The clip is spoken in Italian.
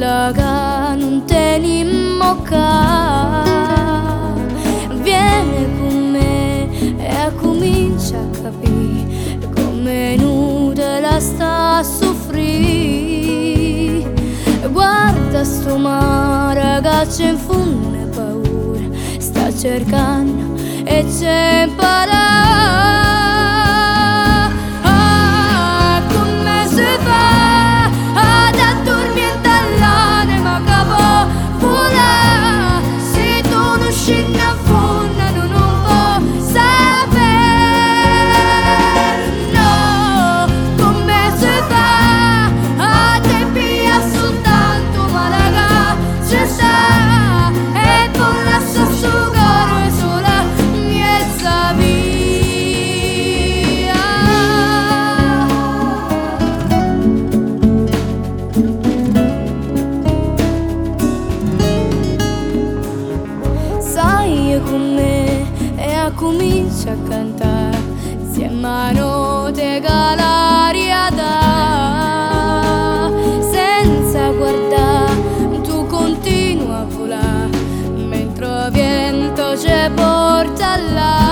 quella che non tenimmo qua. Vieni con me e comincia a capire come inutile sta a soffrire. Guarda sto mare che ci infonde paura, sta cercando e c'è impara. Come si fa ad addormentare l'anima che può volare se tu non scendi a fondo, non può sapere. No, come si fa ad empire soltanto male che ci sta e poi lascia asciugare sola mezza via. Sai con me e comincia a cantare insieme a note che l'aria dà. Senza guardare tu continua a volare mentre il vento ci porta là.